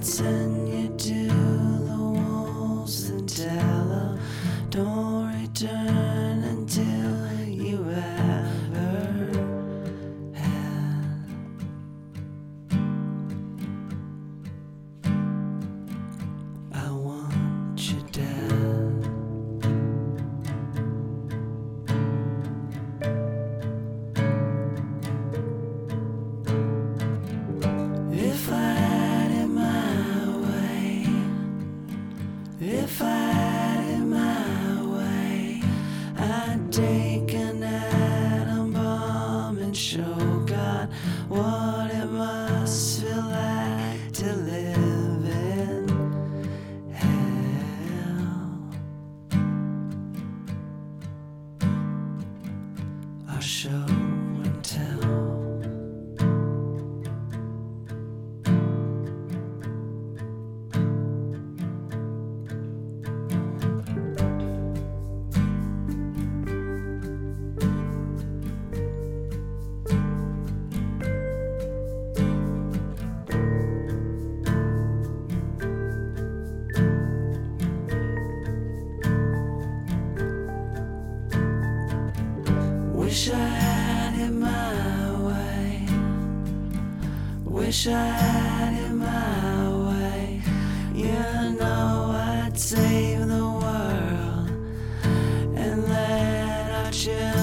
send you to the wolves and tell them don't return until you have her hand. I want you dead. If I had it my way, if I had it my way, I'd take an atom bomb and show God what it must feel like to live in hell. I'll show and tell. Wish I had it my way. Wish I had it my way. You know I'd save the world and let our children